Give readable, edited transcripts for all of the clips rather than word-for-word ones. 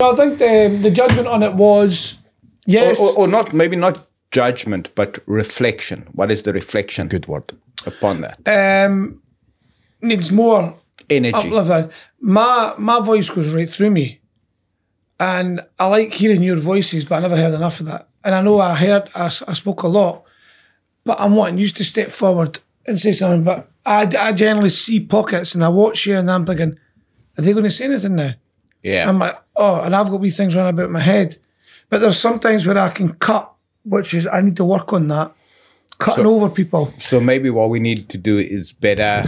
No, I think the judgment on it was yes, or not, maybe not judgment, but reflection. What is the reflection? Good word. Upon that. needs more Energy. uplift. My voice goes right through me, and I like hearing your voices, but I never heard enough of that. And I know I spoke a lot, but I'm wanting you to step forward and say something. But I generally see pockets, and I watch you, and I'm thinking, are they going to say anything now? Yeah. I'm like, oh, and I've got wee things running about my head. But there's sometimes where I can cut, which is I need to work on that, cutting over people. So maybe what we need to do is better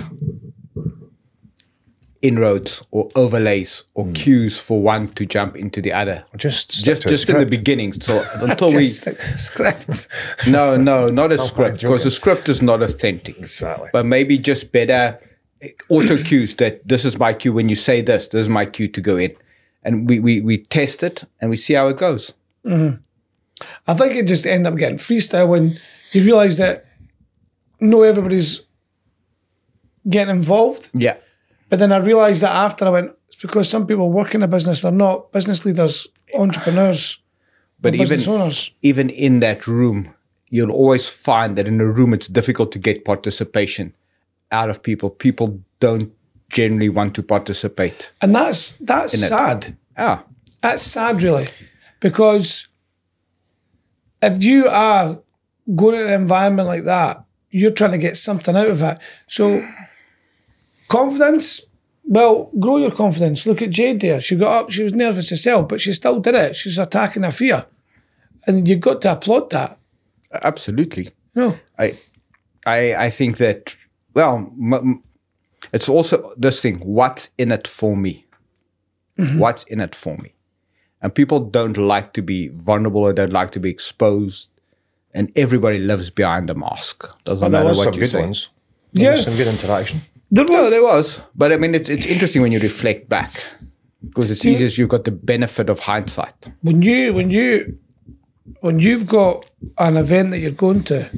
inroads or overlays or cues for one to jump into the other. Just in the beginning. So until Just like the script. No, not a script, because a script is not authentic. Exactly. But maybe just better auto cues that this is my cue when you say this is my cue to go in. And we test it and we see how it goes. Mm-hmm. I think it just ended up getting freestyle when you realise that no everybody's getting involved. Yeah. But then I realised that after I went, it's because some people work in a business, they're not business leaders, entrepreneurs, but business owners. Even in that room, you'll always find that in a room it's difficult to get participation out of people. People don't generally want to participate. And that's sad. Ah. That's sad, really. Because if you are going to an environment like that, you're trying to get something out of it. So confidence, well, grow your confidence. Look at Jade there. She got up, she was nervous herself, but she still did it. She's attacking her fear. And you've got to applaud that. Absolutely. No. I think that, well, it's also this thing, what's in it for me? Mm-hmm. What's in it for me? And people don't like to be vulnerable or don't like to be exposed. And everybody lives behind a mask. Doesn't matter what you say. Ones. Yeah. Some good interaction. There was. But I mean, it's interesting when you reflect back. Because it's easier as you've got the benefit of hindsight. When you've got an event that you're going to,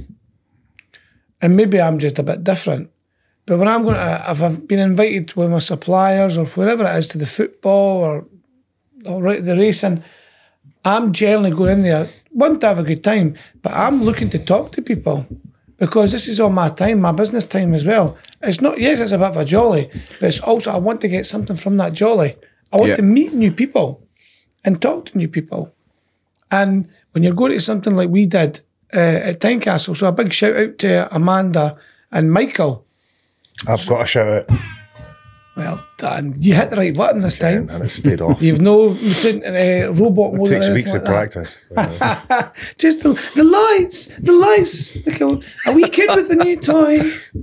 and maybe I'm just a bit different, but when I'm going to, if I've been invited with my suppliers or wherever it is to the football or the racing, I'm generally going in there, want to have a good time, but I'm looking to talk to people because this is all my time, my business time as well. It's not, yes, it's a bit of a jolly, but it's also I want to get something from that jolly. I want to meet new people and talk to new people. And when you're going to something like we did at Tynecastle, so a big shout out to Amanda and Michael. I've got a shout out. Well done. You hit the right button this time. And it stayed off. You've no robot mode. It takes weeks of practice. Just the lights. Like a wee kid with a new toy.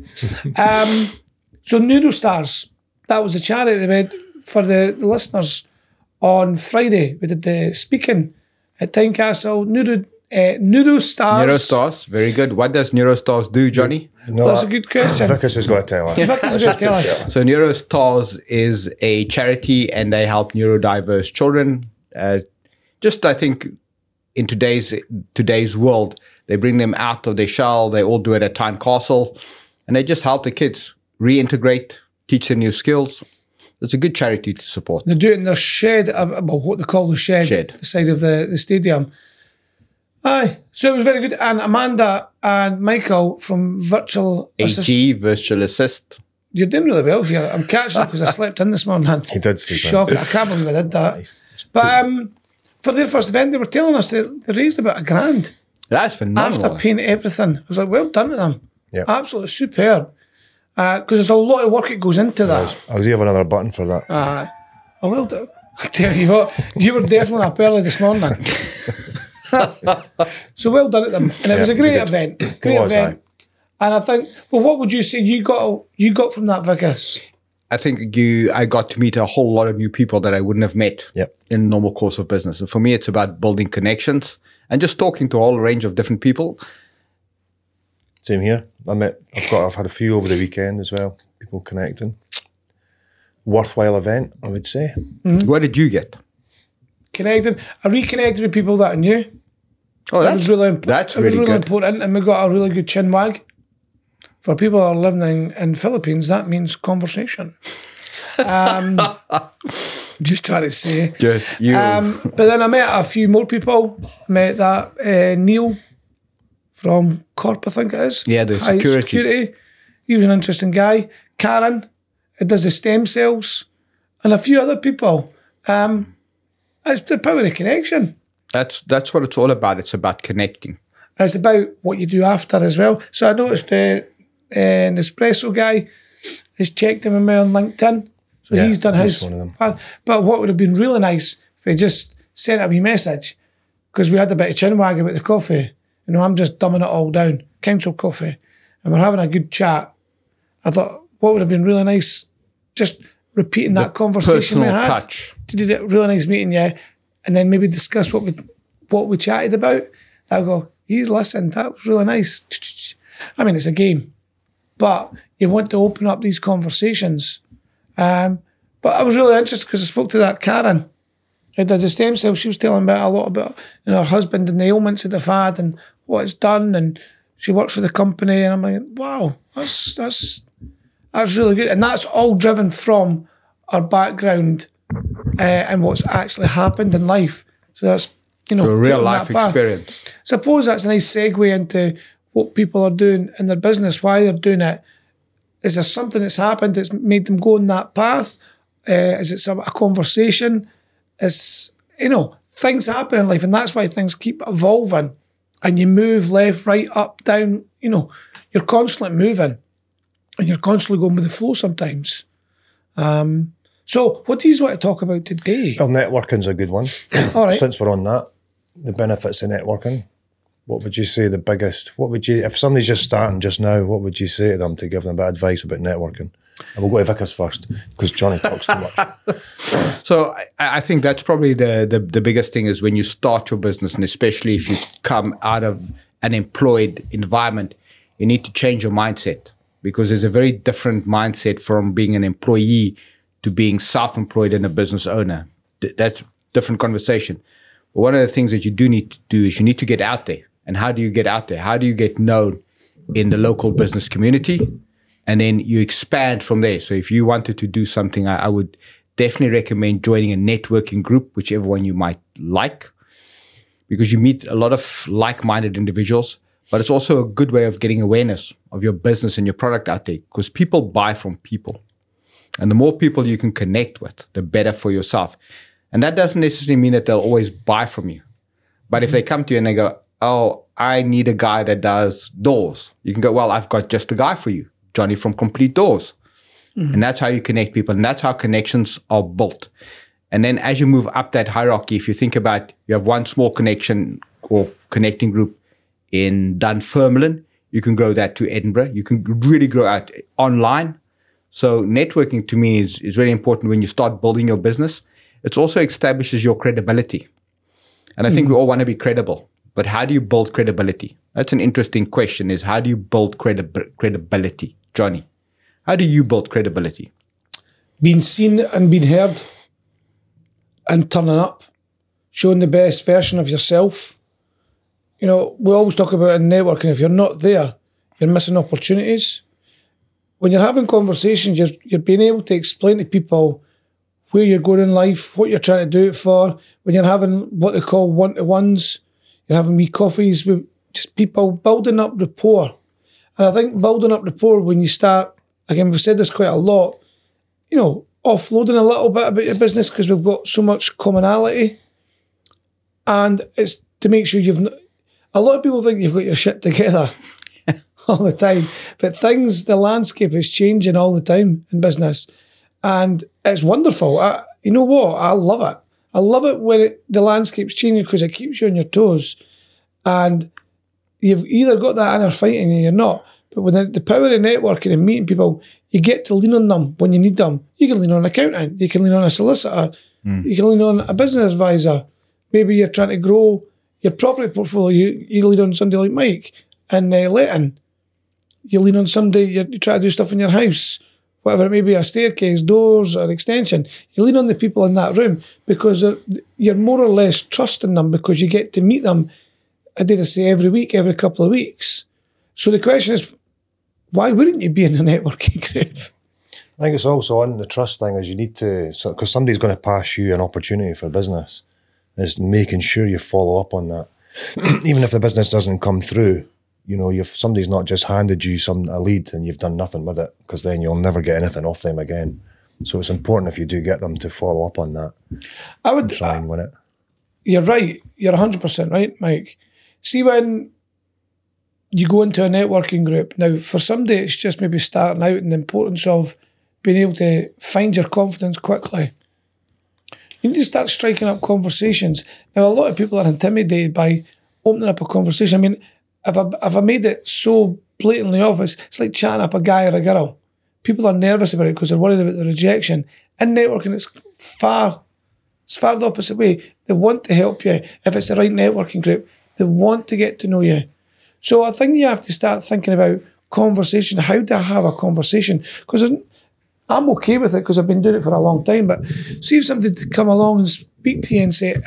So Neurostars, that was a charity they made for the listeners on Friday. We did the speaking at Tynecastle. Neurostars. Neurostars, very good. What does Neurostars do, Johnny? No, that's a good question. Vickers has got to tell us. Vickers has got to tell us. So Neurostars is a charity and they help neurodiverse children. Just I think in today's world, they bring them out of their shell. They all do it at Tynecastle and they just help the kids reintegrate, teach them new skills. It's a good charity to support. They do it in their shed, what they call the shed. The side of the stadium. Aye, so it was very good. And Amanda and Michael from Virtual Virtual Assist. You're doing really well here. I'm catching up because I slept in this morning. He did sleep in. Shocking. I can't believe I did that. But for their first event, they were telling us they raised about $1,000. That's phenomenal. After paying everything. I was like, well done to them. Yeah. Absolutely superb. Because there's a lot of work that goes into that. I was have another button for that. Oh, well done. I tell you what, you were definitely up early this morning. So well done at them, and it was a great event. Great event. And I think, well, what would you say you got from that, Vickers? I think I got to meet a whole lot of new people that I wouldn't have met in the normal course of business. And for me, it's about building connections and just talking to a whole range of different people. Same here. I've had a few over the weekend as well. People connecting. Worthwhile event, I would say. Mm-hmm. What did you get? Connected. I reconnected with people that I knew. Oh, that's really good. important, and we got a really good chin wag. For people that are living in Philippines, that means conversation. Just trying to say. Just you. But then I met a few more people. Met that Neil from Corp, I think it is. Yeah, the High security. He was an interesting guy. Karen, it does the stem cells, and a few other people. It's the power of connection. That's what it's all about. It's about connecting. And it's about what you do after as well. So I noticed the Nespresso guy has checked him in on LinkedIn. So Yeah, he's done he's his. one of them. But what would have been really nice if he just sent a wee message, because we had a bit of chinwag about the coffee. You know, I'm just dumbing it all down. Council coffee. And we're having a good chat. I thought, what would have been really nice, just repeating that conversation we Personal had. touch. Did a really nice meeting, yeah. And then maybe discuss what we chatted about. I'll go, he's listened. That was really nice. I mean, it's a game. But you want to open up these conversations. But I was really interested because I spoke to that Karen who did the stem cell. She was telling me a lot about her husband and the ailments that they've had and what it's done. And she works for the company. And I'm like, wow, that's really good. And that's all driven from our background and what's actually happened in life. So that's, So a real put on life that path. experience. Suppose that's a nice segue into what people are doing in their business, why they're doing it. Is there something that's happened that's made them go on that path? Is it a conversation? Is, things happen in life, and that's why things keep evolving. And you move left, right, up, down. You're constantly moving, and you're constantly going with the flow sometimes. So what do you want to talk about today? Well, networking's a good one. All right. Since we're on that, the benefits of networking. What would you say the biggest? If somebody's just starting just now, what would you say to them to give them a bit of advice about networking? And we'll go to Vickers first because Johnny talks too much. So I think that's probably the biggest thing is when you start your business, and especially if you come out of an employed environment, you need to change your mindset, because there's a very different mindset from being an employee to being self-employed and a business owner. That's a different conversation. But one of the things that you do need to do is you need to get out there. And how do you get out there? How do you get known in the local business community? And then you expand from there. So if you wanted to do something, I would definitely recommend joining a networking group, whichever one you might like, because you meet a lot of like-minded individuals. But it's also a good way of getting awareness of your business and your product out there, because people buy from people. And the more people you can connect with, the better for yourself. And that doesn't necessarily mean that they'll always buy from you. But if they come to you and they go, oh, I need a guy that does doors, you can go, well, I've got just a guy for you, Johnny from Complete Doors. Mm-hmm. And that's how you connect people. And that's how connections are built. And then as you move up that hierarchy, if you think about, you have one small connection or connecting group in Dunfermline, you can grow that to Edinburgh. You can really grow out online. So networking to me is really important when you start building your business. It also establishes your credibility. And I think we all want to be credible. But how do you build credibility? That's an interesting question, is how do you build credibility? Johnny, how do you build credibility? Being seen and being heard and turning up, showing the best version of yourself. We always talk about in networking, if you're not there, you're missing opportunities. When you're having conversations, you're being able to explain to people where you're going in life, what you're trying to do it for. When you're having what they call one-to-ones, you're having wee coffees with just people, building up rapport. And I think building up rapport when you start, again, we've said this quite a lot, offloading a little bit about your business because we've got so much commonality. And it's to make sure a lot of people think you've got your shit together all the time. But the landscape is changing all the time in business. And it's wonderful. You know what? I love it. I love it when the landscape's changing because it keeps you on your toes. And you've either got that inner fight in you or you're not. But with the power of networking and meeting people, you get to lean on them when you need them. You can lean on an accountant. You can lean on a solicitor. You can lean on a business advisor. Maybe you're trying to grow your property portfolio. You lean on somebody like Mike and Leighton. You lean on somebody, you try to do stuff in your house. Whatever it may be, a staircase, doors, or extension, you lean on the people in that room because you're more or less trusting them because you get to meet them, every week, every couple of weeks. So the question is, why wouldn't you be in a networking group? I think it's also on the trust thing is you need to, because somebody's going to pass you an opportunity for business. It's making sure you follow up on that. Even if the business doesn't come through, you know, if somebody's not just handed you a lead and you've done nothing with it, because then you'll never get anything off them again. So it's important if you do get them to follow up on that. I would try and win it. You're right. You're 100% right, Mike. See, when you go into a networking group, now for somebody it's just maybe starting out and the importance of being able to find your confidence quickly. You need to start striking up conversations. Now, a lot of people are intimidated by opening up a conversation. I mean, if I made it so blatantly obvious, it's like chatting up a guy or a girl. People are nervous about it because they're worried about the rejection. In networking, it's far the opposite way. They want to help you. If it's the right networking group, they want to get to know you. So I think you have to start thinking about conversation. How do I have a conversation? Because I'm okay with it because I've been doing it for a long time. But see if somebody to come along and speak to you and say,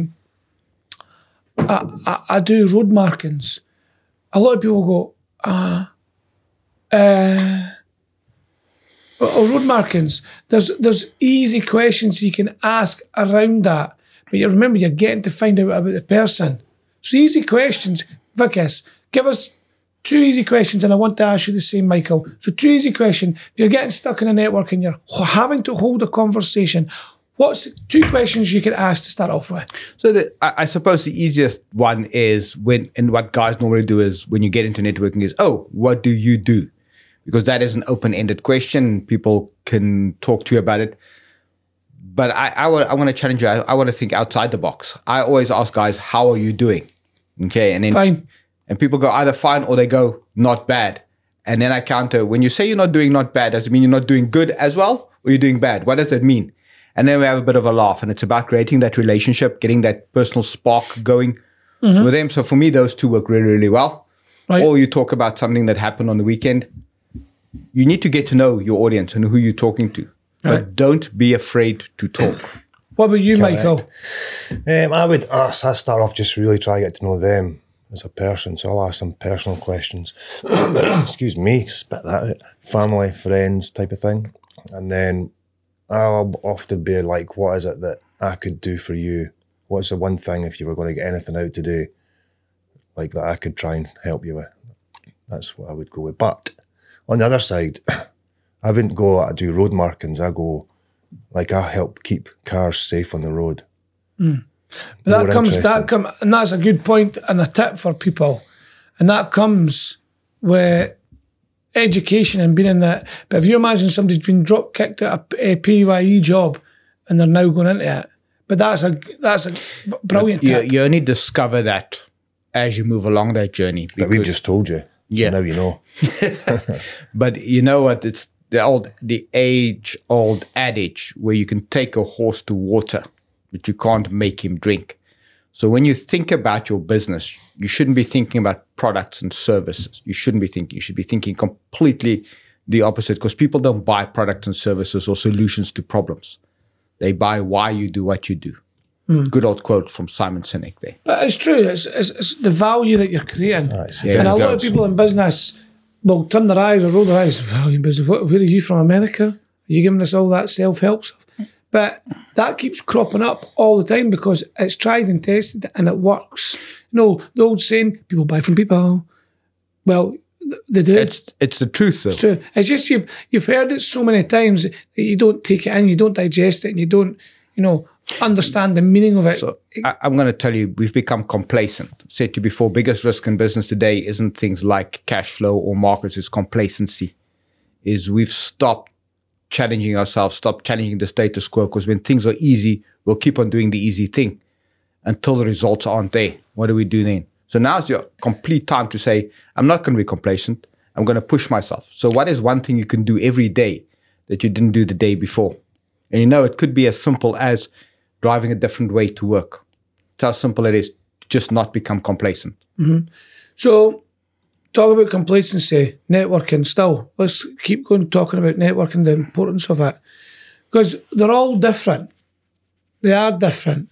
I do road markings. A lot of people go, road markings. There's easy questions you can ask around that. But you remember, you're getting to find out about the person. So easy questions. Vickers, give us 2 easy questions, and I want to ask you the same, Michael. So 2 easy questions. If you're getting stuck in a network and you're having to hold a conversation, what's 2 questions you could ask to start off with? So I suppose the easiest one is and what guys normally do is when you get into networking is, what do you do? Because that is an open-ended question. People can talk to you about it. But I want to challenge you. I want to think outside the box. I always ask guys, how are you doing? Okay, and then fine. And people go either fine or they go not bad. And then I counter, when you say you're not doing not bad, does it mean you're not doing good as well, or you're doing bad? What does that mean? And then we have a bit of a laugh, and it's about creating that relationship, getting that personal spark going with them. So for me, those 2 work really, really well. Right. Or you talk about something that happened on the weekend. You need to get to know your audience and who you're talking to. Right. But don't be afraid to talk. What about you, Michael? I start off just really try to get to know them as a person. So I'll ask them personal questions. Excuse me, spit that out. Family, friends type of thing. And then I'll often be like, what is it that I could do for you? What's the one thing, if you were going to get anything out today, like that I could try and help you with? That's what I would go with. But on the other side, I wouldn't go, I do road markings. I go, like, I help keep cars safe on the road. Mm. But and that's a good point and a tip for people. And that comes with education and being in that. But if you imagine somebody's been drop kicked out a PAYE job and they're now going into it, but that's a brilliant tip. You only discover that as you move along that journey. But we've just told you. Yeah. So now you know. But you know what? It's the age-old adage where you can take a horse to water, but you can't make him drink. So when you think about your business, you shouldn't be thinking about products and services. You shouldn't be thinking. You should be thinking completely the opposite, because people don't buy products and services or solutions to problems. They buy why you do what you do. Good old quote from Simon Sinek there. But it's true. It's the value that you're creating. Nice. And a lot of people in business will turn their eyes or roll their eyes. Value in business. Where are you from, America? Are you giving us all that self-help stuff? But that keeps cropping up all the time because it's tried and tested and it works. You know, the old saying, people buy from people. Well, they do. It's the truth, though. It's true. It's just you've heard it so many times that you don't take it in, you don't digest it, and you don't, understand the meaning of it. So I'm going to tell you, we've become complacent. Said to you before, biggest risk in business today isn't things like cash flow or markets, it's complacency. We've stopped challenging ourselves, stopped challenging the status quo, because when things are easy, we'll keep on doing the easy thing until the results aren't there. What do we do then? So now's your complete time to say, I'm not going to be complacent. I'm going to push myself. So what is one thing you can do every day that you didn't do the day before? And it could be as simple as driving a different way to work. It's how simple it is to just not become complacent. Mm-hmm. So talk about complacency, networking still. Let's keep going talking about networking, the importance of it. Because they're all different. They are different.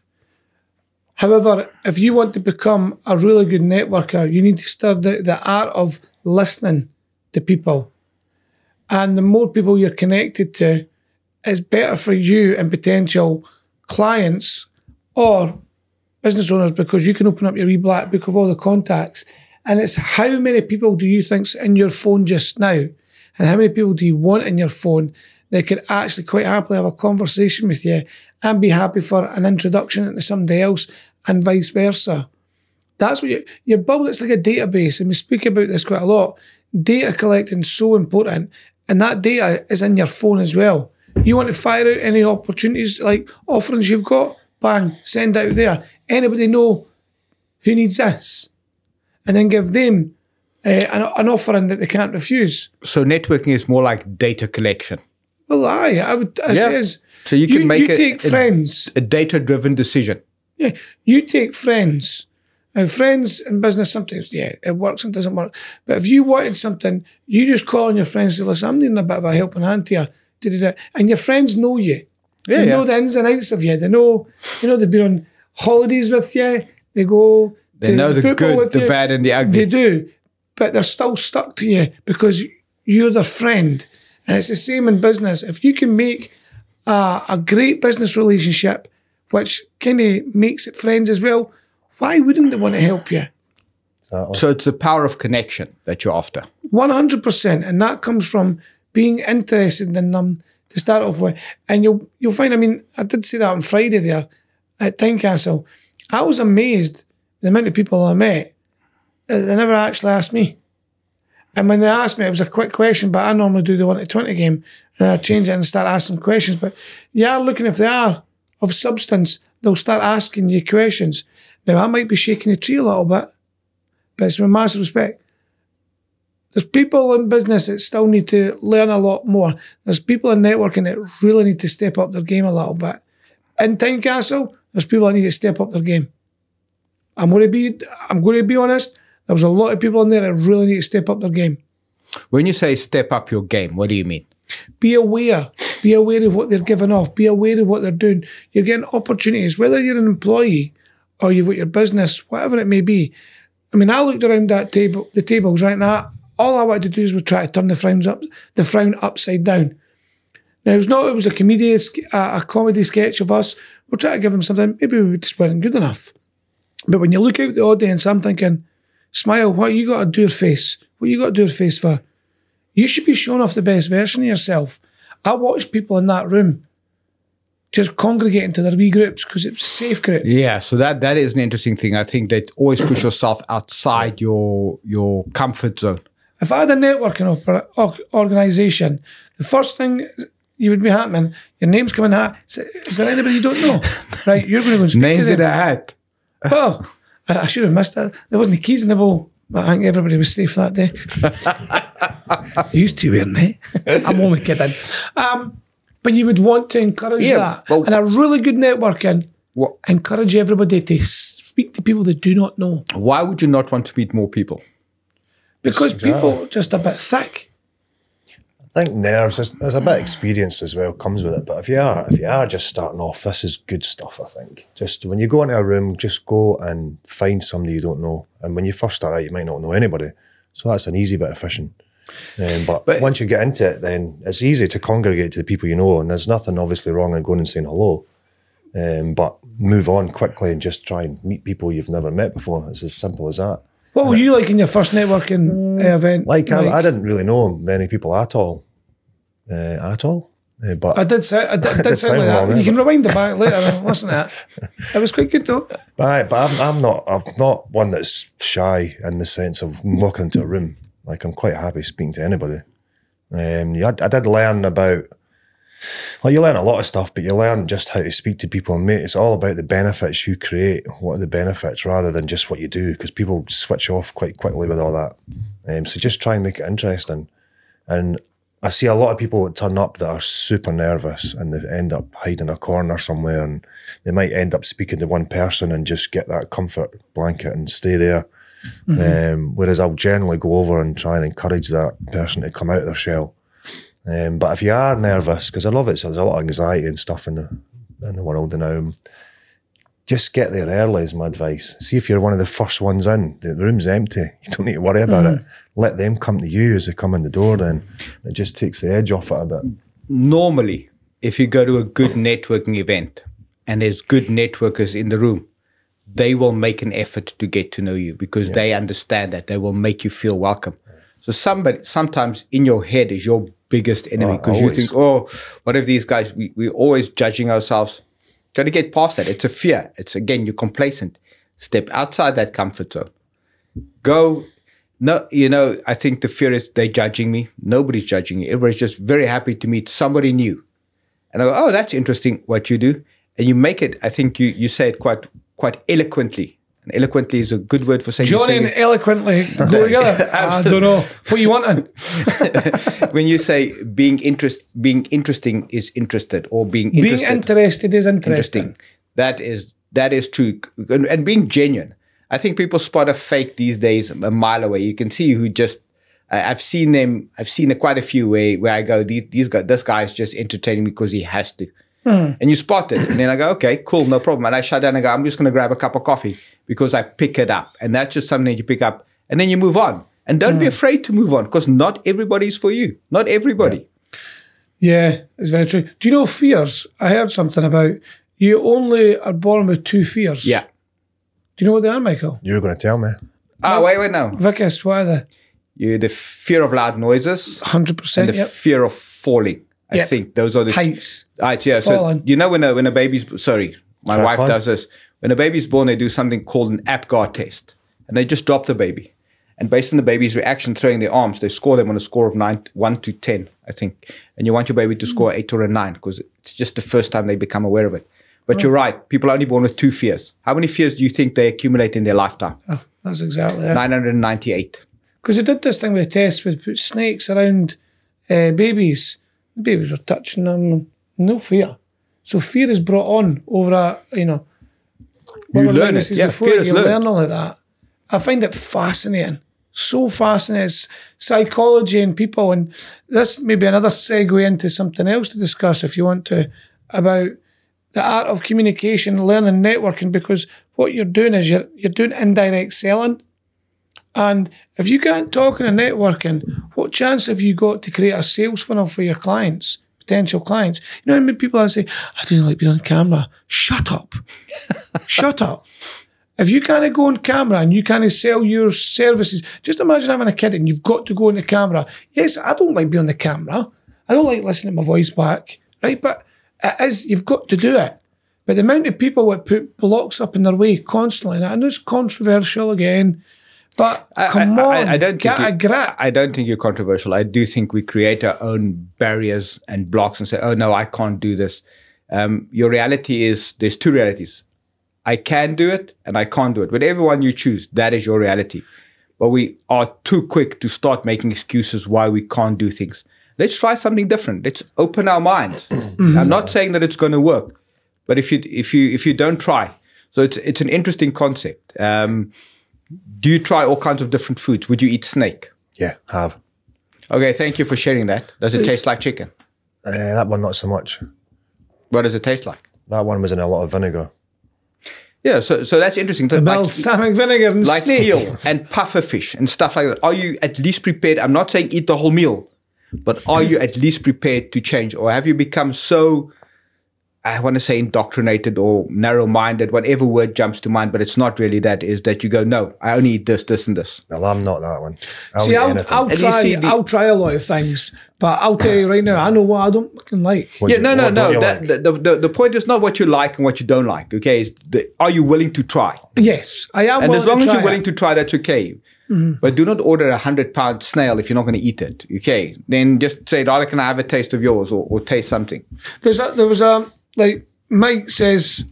However, if you want to become a really good networker, you need to study the art of listening to people. And the more people you're connected to, it's better for you and potential clients or business owners, because you can open up your wee black book of all the contacts. And it's how many people do you think's in your phone just now? And how many people do you want in your phone that could actually quite happily have a conversation with you and be happy for an introduction into somebody else, and vice versa? That's what you're building. It's like a database, and we speak about this quite a lot. Data collecting is so important, and that data is in your phone as well. You want to fire out any opportunities, like offerings you've got, bang, send out there. Anybody know who needs this? And then give them an offering that they can't refuse. So networking is more like data collection. Well, I would say is. So you can make a data-driven decision. Yeah, you take friends. And friends in business, sometimes, yeah, it works and doesn't work. But if you wanted something, you just call on your friends and say, listen, I'm needing a bit of a helping hand here. And your friends know you. They know the ins and outs of you. They know, they've been on holidays with you. They go They know the football good, with the you. bad, and the ugly. They do. But they're still stuck to you because you're their friend. And it's the same in business. If you can make a great business relationship, which kind of makes it friends as well, why wouldn't they want to help you? So it's the power of connection that you're after. 100%. And that comes from being interested in them to start off with. And you'll find, I did say that on Friday there at Tynecastle. I was amazed the amount of people I met. They never actually asked me. And when they asked me, it was a quick question, but I normally do the 1 to 20 game. And I change it and start asking questions. But you are looking, if they are of substance, they'll start asking you questions. Now, I might be shaking the tree a little bit, but it's with massive respect. There's people in business that still need to learn a lot more. There's people in networking that really need to step up their game a little bit. In Tynecastle, there's people that need to step up their game. I'm going to be honest. There was a lot of people in there that really need to step up their game. When you say step up your game, what do you mean? Be aware. Be aware of what they're giving off. Be aware of what they're doing. You're getting opportunities, whether you're an employee or you've got your business, whatever it may be. I looked around the tables right now. All I wanted to do was try to turn the frown upside down. Now, it was a comedy sketch of us. We'll try to give them something. Maybe we just weren't good enough. But when you look out the audience, I'm thinking, smile, what you got to do your face? What you got to do your face for? You should be showing off the best version of yourself. I watched people in that room just congregating to their wee groups because it was a safe group. Yeah, so that is an interesting thing. I think that always push yourself outside your comfort zone. If I had a networking organisation, the first thing you would be happening, your name's coming out. Is there anybody you don't know? Right, you're going to go and speak Names to in a them. hat. Well, I should have missed that. There wasn't keys in the bowl. But I think everybody was safe that day. Used to, weren't they? I'm only kidding. But you would want to encourage that. Well, and a really good networking, encourage everybody to speak to people they do not know. Why would you not want to meet more people? Because people are just a bit thick. I think nerves, there's a bit of experience as well comes with it. But if you are just starting off, this is good stuff, I think. Just when you go into a room, just go and find somebody you don't know. And when you first start out, you might not know anybody. So that's an easy bit of fishing. But once you get into it, then it's easy to congregate to the people you know. And there's nothing obviously wrong in going and saying hello. But move on quickly and just try and meet people you've never met before. It's as simple as that. What were you like in your first networking event? I didn't really know many people at all. But I did sound like that. You can rewind the back later and listen to it. It was quite good though. But I'm not one that's shy in the sense of walking into a room. Like I'm quite happy speaking to anybody. I did learn about. Well, you learn a lot of stuff, but you learn just how to speak to people. And mate, it's all about the benefits you create. What are the benefits rather than just what you do? Because people switch off quite quickly with all that. So just try and make it interesting. And I see a lot of people that turn up that are super nervous and they end up hiding a corner somewhere and they might end up speaking to one person and just get that comfort blanket and stay there. Mm-hmm. Whereas I'll generally go over and try and encourage that person to come out of their shell. But if you are nervous, because I love it, so there's a lot of anxiety and stuff in the world now. just get there early is my advice. See if you're one of the first ones in, the room's empty. You don't need to worry about it. Let them come to you as they come in the door then. It just takes the edge off it a bit. Normally, if you go to a good networking event and there's good networkers in the room, they will make an effort to get to know you because they understand that. They will make you feel welcome. So sometimes in your head is your biggest enemy because you think, oh, what if these guys, we're always judging ourselves. Got to get past that. It's a fear. It's, again, you're complacent. Step outside that comfort zone. Go. No, I think the fear is they're judging me. Nobody's judging you. Everybody's just very happy to meet somebody new. And I go, oh, that's interesting what you do. And you make it, I think you say it quite eloquently. And eloquently is a good word for saying. Johnny and eloquently go together. I don't know. What you wanting? When you say being interesting is interested, or being interested is interesting. That is true. And being genuine. I think people spot a fake these days a mile away. You can see who just. I've seen quite a few where I go, this guy is just entertaining me because he has to. And you spot it. And then I go, okay, cool, no problem. And I shut down and go, I'm just going to grab a cup of coffee because I pick it up. And that's just something that you pick up. And then you move on. And don't be afraid to move on because not everybody's for you. Not everybody. Yeah, it's very true. Do you know fears? I heard something about you only are born with 2 fears. Yeah. Do you know what they are, Michael? You're going to tell me. Wait, no. Vickers, what are they? The fear of loud noises. 100%. And the fear of falling. I think those are the heights. Yeah. So when a baby's my wife does this. When a baby's born, they do something called an APGAR test, and they just drop the baby, and based on the baby's reaction, throwing their arms, they score them on a score of 1 to 10, I think. And you want your baby to score 8 or a 9 because it's just the first time they become aware of it. But you're right. People are only born with 2 fears. How many fears do you think they accumulate in their lifetime? Oh, that's exactly it. 998. Because they did this thing with a test where they put snakes around babies. The babies were touching them. No fear. So fear is brought on over you learn it. Yeah, before you learn all of that. I find it fascinating. So fascinating. It's psychology and people. And this may be another segue into something else to discuss if you want to, about the art of communication, learning, networking, because what you're doing is you're doing indirect selling. And if you can't talk in a networking, what chance have you got to create a sales funnel for your clients, potential clients? You know how many people I say, I don't like being on camera. Shut up. Shut up. If you can't go on camera and you can't sell your services, just imagine having a kid and you've got to go on the camera. Yes, I don't like being on the camera. I don't like listening to my voice back, right? But it is, you've got to do it. But the amount of people that put blocks up in their way constantly, and I know it's controversial again, but come on, I don't get a grip. I don't think you're controversial. I do think we create our own barriers and blocks and say, oh, no, I can't do this. Your reality is, there's 2 realities. I can do it and I can't do it. Whatever one you choose, that is your reality. But we are too quick to start making excuses why we can't do things. Let's try something different. Let's open our minds. I'm not saying that it's going to work, but if you don't try, so it's an interesting concept. Do you try all kinds of different foods? Would you eat snake? Yeah, have. Okay, thank you for sharing that. Does it taste like chicken? That one, not so much. What does it taste like? That one was in a lot of vinegar. Yeah, so that's interesting. The balsamic vinegar and like snake. eel and puffer fish and stuff like that. Are you at least prepared? I'm not saying eat the whole meal, but are you at least prepared to change? Or have you become so, I want to say indoctrinated or narrow-minded, whatever word jumps to mind, but it's not really that, is that you go, no, I only eat this, this, and this. No, I'm not that one. I'll try a lot of things, but I'll tell you right now, I know what I don't fucking like. The point is not what you like and what you don't like, okay? Are you willing to try? Yes, I am. And as long as you're willing to try, that's okay. Mm-hmm. But do not order a 100-pound snail if you're not going to eat it, okay? Then just say, rather, can I have a taste of yours or taste something? There was like Mike says,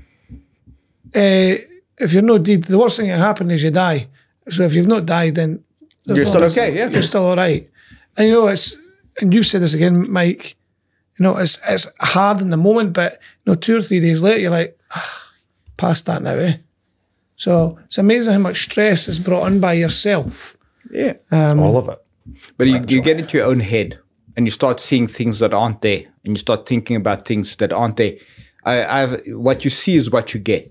if you're not dead, the worst thing that happen is you die. So if you've not died, then you're still okay. Yeah, you're still all right. And and you've said this again, Mike. It's hard in the moment, but 2 or 3 days later, you're like, past that now, eh? So it's amazing how much stress is brought on by yourself. Yeah, all of it. But you get into your own head. And you start seeing things that aren't there, and you start thinking about things that aren't there. What you see is what you get.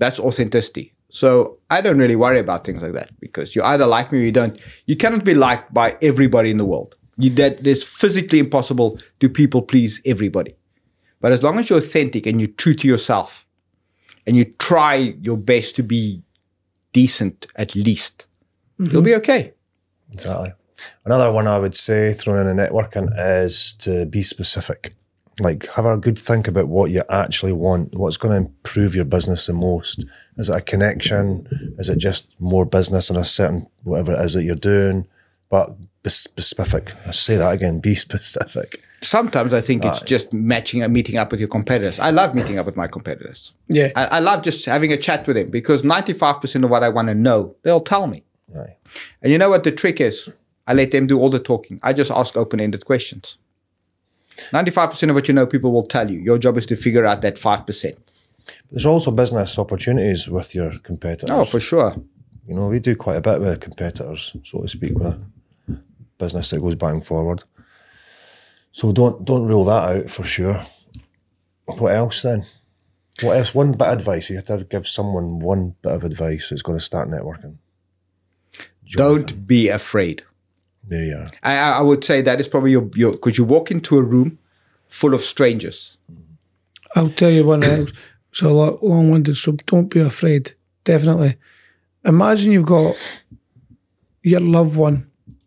That's authenticity. So I don't really worry about things like that because you either like me or you don't. You cannot be liked by everybody in the world. That it's physically impossible to people please everybody. But as long as you're authentic and you're true to yourself and you try your best to be decent at least, you'll be okay. Exactly. Another one I would say thrown in the networking is to be specific. Like, have a good think about what you actually want. What's going to improve your business the most? Is it a connection? Is it just more business in a certain whatever it is that you're doing? But be specific. I say that again. Be specific. Sometimes I think it's just meeting up with your competitors. I love meeting up with my competitors. Yeah. I love just having a chat with them because 95% of what I want to know, they'll tell me. Right. And you know what the trick is? I let them do all the talking. I just ask open-ended questions. 95% of what you know, people will tell you. Your job is to figure out that 5%. There's also business opportunities with your competitors. Oh, for sure. You know, we do quite a bit with competitors, so to speak, with business that goes back and forward. So don't rule that out for sure. What else then? What else? One bit of advice. You have to give someone one bit of advice that's going to start networking. Don't be afraid. There you are. I would say that is probably your because you walk into a room full of strangers. I'll tell you one else. It's a lot long-winded, so don't be afraid. Definitely. Imagine you've got your loved one,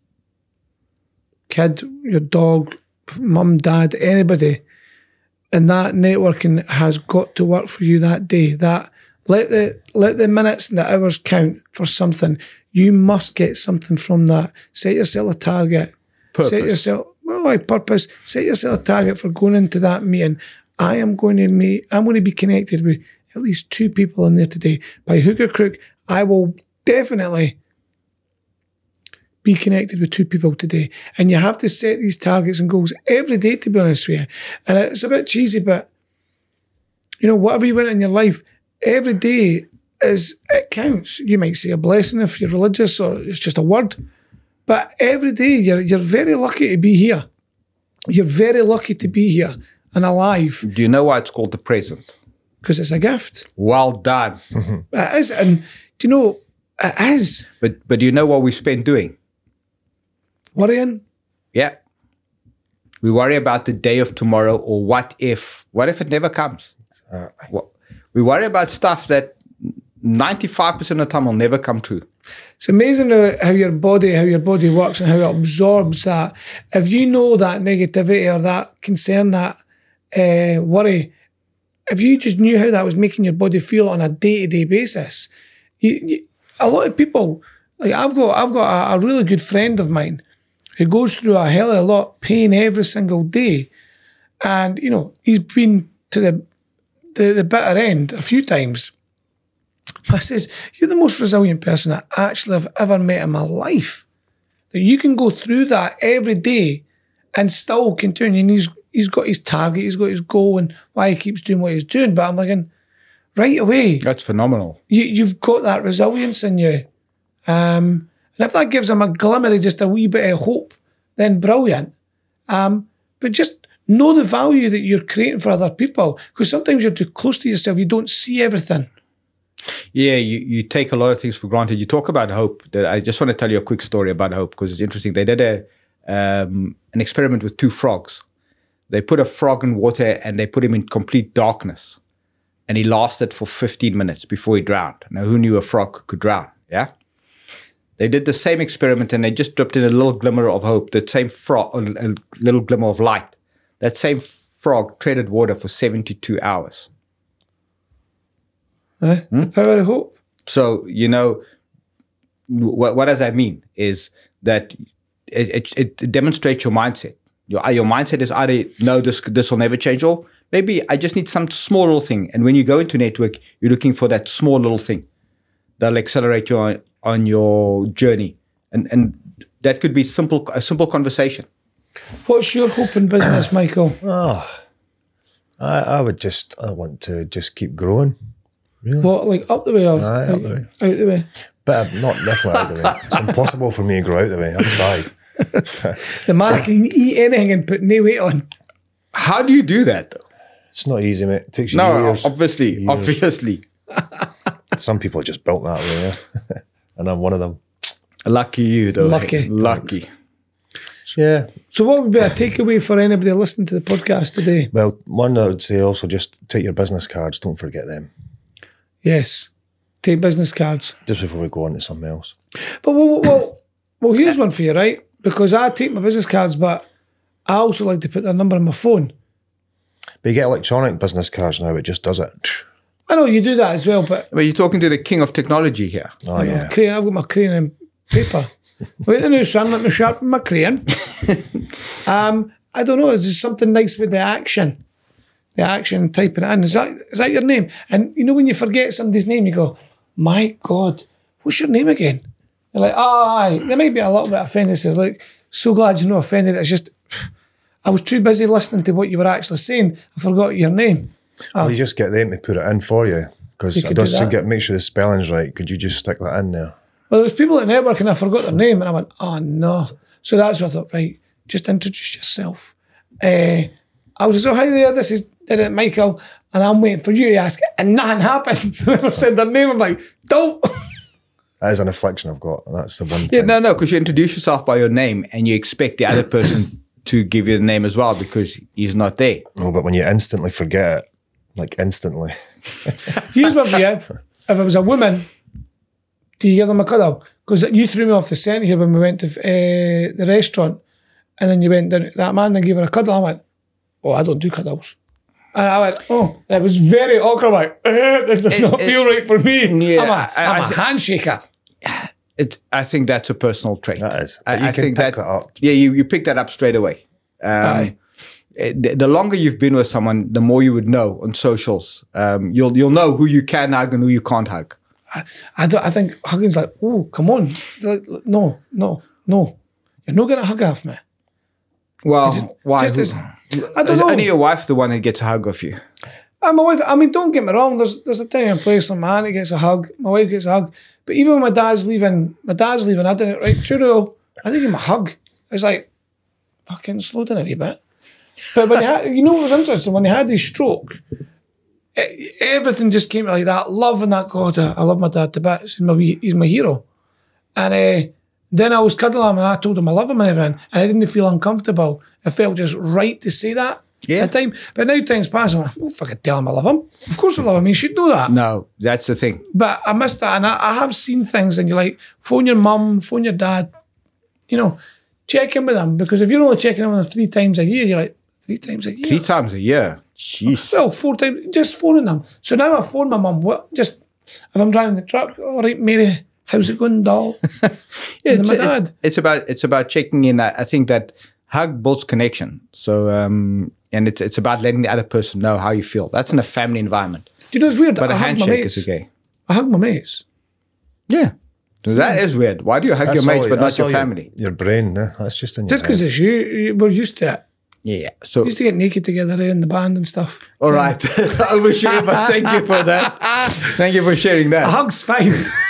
kid, your dog, mum, dad, anybody, and that networking has got to work for you that day. That let the minutes and the hours count for something. You must get something from that. Set yourself a target. Purpose. Purpose. Set yourself a target for going into that meeting. I'm going to be connected with at least 2 people in there today. By hook or crook, I will definitely be connected with 2 people today. And you have to set these targets and goals every day, to be honest with you. And it's a bit cheesy, but you know, whatever you want in your life, every day it counts. You might say a blessing if you're religious or it's just a word. But every day you're very lucky to be here. You're very lucky to be here and alive. Do you know why it's called the present? Because it's a gift. Well done. It is. And do you know, it is. But do you know what we spend doing? Worrying. Yeah. We worry about the day of tomorrow or what if it never comes? We worry about stuff that 95% of the time will never come true. It's amazing how your body works and how it absorbs that. If you know that negativity or that concern, that worry, if you just knew how that was making your body feel on a day-to-day basis, a lot of people, like I've got a really good friend of mine who goes through a hell of a lot of pain every single day, and you know he's been to the bitter end a few times. I says, you're the most resilient person I actually have ever met in my life. That you can go through that every day and still continue. And he's got his target, he's got his goal and why he keeps doing what he's doing. But I'm like, right away. That's phenomenal. You've got that resilience in you. And if that gives him a glimmer of just a wee bit of hope, then brilliant. But just know the value that you're creating for other people. Because sometimes you're too close to yourself. You don't see everything. Yeah, you take a lot of things for granted. You talk about hope. I just want to tell you a quick story about hope because it's interesting. They did an experiment with 2 frogs. They put a frog in water and they put him in complete darkness. And he lasted for 15 minutes before he drowned. Now, who knew a frog could drown? Yeah? They did the same experiment and they just dripped in a little glimmer of hope, that same frog, a little glimmer of light. That same frog treaded water for 72 hours. The power of hope. So, you know, what does that mean? Is that it demonstrates your mindset. Your mindset is either, no, this will never change, or maybe I just need some small little thing. And when you go into network, you're looking for that small little thing that'll accelerate you on your journey. And that could be a simple conversation. What's your hope in business, Michael? I want to just keep growing. Really? What, like up the way or Aye, out the way. Out the way? But not definitely out the way. It's impossible for me to grow out the way. I've tried. The man can eat anything and put no weight on. How do you do that, though? It's not easy, mate. It takes you years. Obviously. Some people are just built that way, yeah. And I'm one of them. Lucky you, though. Lucky. Yeah. So what would be a takeaway for anybody listening to the podcast today? Well, one I would say also just take your business cards. Don't forget them. Yes. Take business cards. Just before we go on to something else. But well, here's one for you, right? Because I take my business cards, but I also like to put their number on my phone. But you get electronic business cards now, it just does it. I know you do that as well, but Well, you're talking to the king of technology here. Oh, yeah. I've got my crayon and paper. Wait the new son, let me sharpen my crayon. I don't know, is there something nice with the action? The action typing it in. Is that your name? And you know when you forget somebody's name, you go, my God, what's your name again? They're like, aye. They might be a little bit offended. They're like, so glad you're not offended. It's just, I was too busy listening to what you were actually saying. I forgot your name. Well, you just get them to put it in for you. Because You I could do just that. make sure the spelling's right. Could you just stick that in there? Well, there was people at network and I forgot their name and I went, oh no. So that's what I thought, right, just introduce yourself. I was so hi there, this is Michael, and I'm waiting for you to ask, and nothing happened. I said their name, I'm like, don't. That is an affliction I've got. And that's the one Yeah, thing. no, because you introduce yourself by your name and you expect the other person to give you the name as well because he's not there. No, but when you instantly forget it, like instantly. Here's what for you. If it was a woman, do you give them a cuddle? Because you threw me off the scent here when we went to the restaurant, and then you went down to that man and gave her a cuddle. I went, oh, I don't do cuddles. And I went, oh, it was very awkward. I'm like, this does not feel right for me. Yeah, I'm a handshaker. I think that's a personal trait. That is. But I you can think pick that up. Yeah, you pick that up straight away. Aye. The longer you've been with someone, the more you would know on socials. You'll know who you can hug and who you can't hug. I think hugging's like, oh, come on. Like, no. You're not going to hug off me. Well, why? just as- I don't Is know. only your wife the one that gets a hug of you? And my wife, I mean, don't get me wrong, there's a time and place where my auntie gets a hug, my wife gets a hug. But even when my dad's leaving, I didn't, right, sure, I didn't give him a hug. It's like, fucking slow down a wee bit. But when he had, you know what was interesting? When he had his stroke, everything just came like that love and that, God, I love my dad to bits. He's my hero. And then I was cuddling him and I told him I love him and everything. And I didn't feel uncomfortable. It felt just right to say that at the time. But now time's passing, I'm like, oh, fucking tell him I love him. Of course I love him. He should know that. No, that's the thing. But I missed that. And I have seen things and you're like, phone your mum, phone your dad, check in with them. Because if you're only checking in with them 3 times a year, you're like, 3 times a year? 3 times a year. Jeez. Well, 4 times, just phoning them. So now I phone my mum. Just if I'm driving the truck, all right, Mary, how's it going, doll? And then my dad. It's about checking in. I think that hug builds connection. So and it's about letting the other person know how you feel. That's in a family environment. Do you know it's weird? But a I hug my handshake mates. is okay. I hug my mates. Yeah. So that is weird. Why do you hug your That's mates all- but not that's your all family? Your brain, that's just in your Just because head. it's you, we're used to it. Yeah. So We used to get naked together in the band and stuff. all right. I wish you, but thank you for that. Thank you for sharing A that. hug's fine.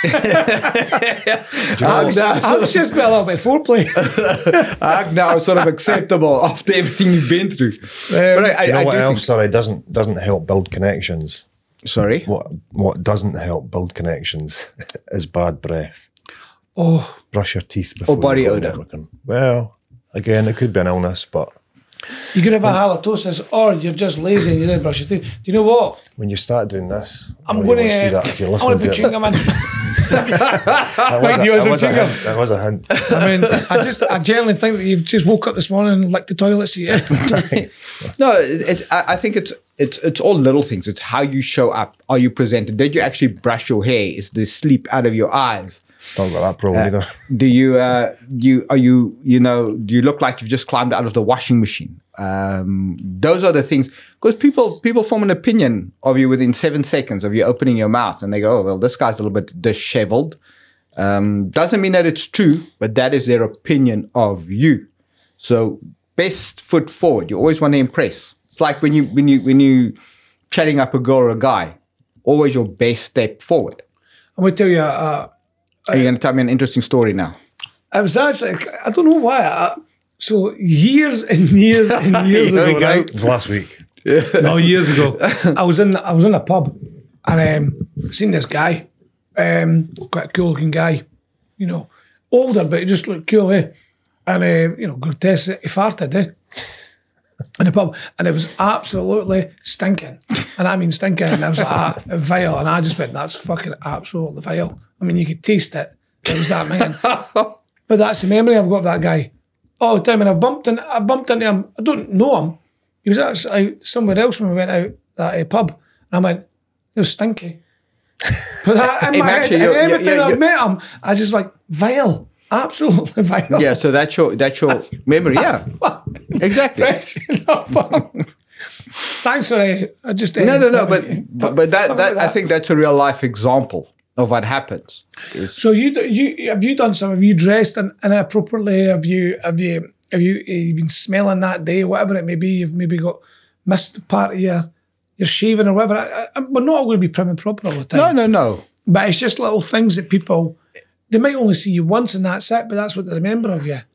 Hug now, Hug's just be a little bit foreplay. hug now is sort of acceptable after everything you've been through. But Do you know I what do else? think. Sorry, doesn't help build connections. Sorry. What doesn't help build connections is bad breath. Oh, Brush your teeth before body you go odour. networking. Well, again, it could be an illness, but you could have a halitosis or you're just lazy and you didn't brush your teeth. Do you know what? when you start doing this, I'm you going won't to see that if you're I listening want to to it. put chewing gum in. That you was, want a, some that, was a hint. That was a hint. I mean, I genuinely think that you've just woke up this morning and licked the toilet seat. No, I think it's all little things. It's how you show up. Are you presented? Did you actually brush your hair? Is the sleep out of your eyes? Don't got that problem either. Do you do you look like you've just climbed out of the washing machine? Those are the things, because people form an opinion of you within 7 seconds of you opening your mouth, and they go, oh, well, this guy's a little bit disheveled. Doesn't mean that it's true, but that is their opinion of you. So best foot forward. You always want to impress. It's like when you chatting up a girl or a guy, always your best step forward. I'm going to tell you, Are you going to tell me an interesting story now? I was actually, I don't know why. So years and years and years Here we ago, go. right? It was last week. No, years ago, I was in a pub and seen this guy, quite a cool looking guy, you know, older, but he just looked cool, eh? And, you know, grotesque, he farted, eh? In the pub, and it was absolutely stinking, and I mean stinking, and I was like, vile, and I just went, that's fucking absolutely vile. I mean, you could taste it. It was that man. But that's the memory I've got of that guy. All the time, and I bumped into him. I don't know him. He was actually somewhere else when we went out that pub, and I went, he was stinky. But that, in my head, and every time I've met him, I just like vile. Absolutely vile. Yeah, so that's your memory. Yeah, exactly. Thanks for I just no. But that I think that's a real life example of what happens. So you have you done some? Have you dressed inappropriately? Have you been smelling that day? Whatever it may be, you've maybe got missed part of your shaving or whatever. We're not all going to be prim and proper all the time. No. But it's just little things that people. They might only see you once and that's it, but that's what they remember of you.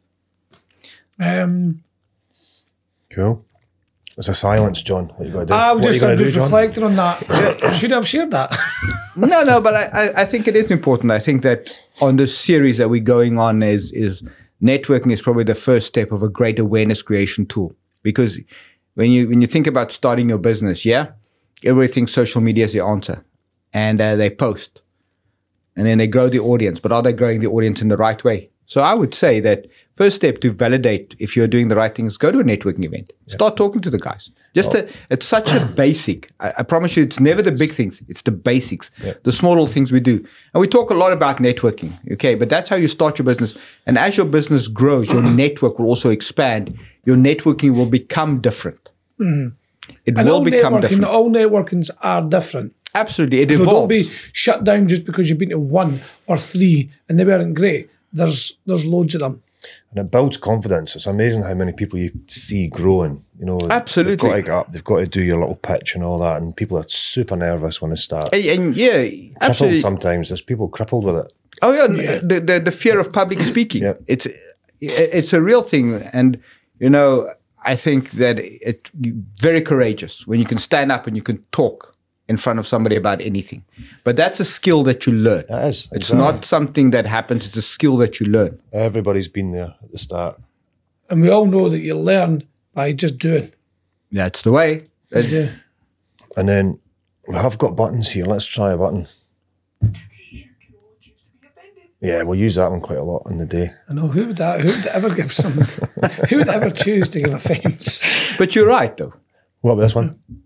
Cool. There's a silence, John. What you got to do? I'm just John? reflecting on that. Should I have shared that? No, but I think it is important. I think that on this series that we're going on is networking is probably the first step of a great awareness creation tool. Because when you think about starting your business, everybody thinks social media is the answer. And they post. And then they grow the audience, but are they growing the audience in the right way? So I would say that first step to validate if you're doing the right things, go to a networking event. Start talking to the guys. It's such a basic. I promise you, it's never the big things. It's the basics, the small little things we do. And we talk a lot about networking, okay? But that's how you start your business. And as your business grows, your network will also expand. Your networking will become different. It will become different. All networkings are different. Absolutely, it so evolves. Don't be shut down just because you've been to 1 or 3 and they weren't great. There's loads of them. And it builds confidence. It's amazing how many people you see growing. You know, absolutely. They've got to get up. They've got to do your little pitch and all that. And people are super nervous when they start. And yeah, absolutely. Sometimes there's people crippled with it. Oh yeah. The fear of public speaking. It's a real thing, and you know, I think that it's very courageous when you can stand up and you can talk in front of somebody about anything. But that's a skill that you learn. It is. It's not something that happens. It's a skill that you learn. Everybody's been there at the start. And we all know that you learn by just doing. That's the way. And then I've got buttons here. Let's try a button. Yeah, we'll use that one quite a lot in the day. I know. Who would ever give someone... who would ever choose to give offence? But you're right, though. What about this one?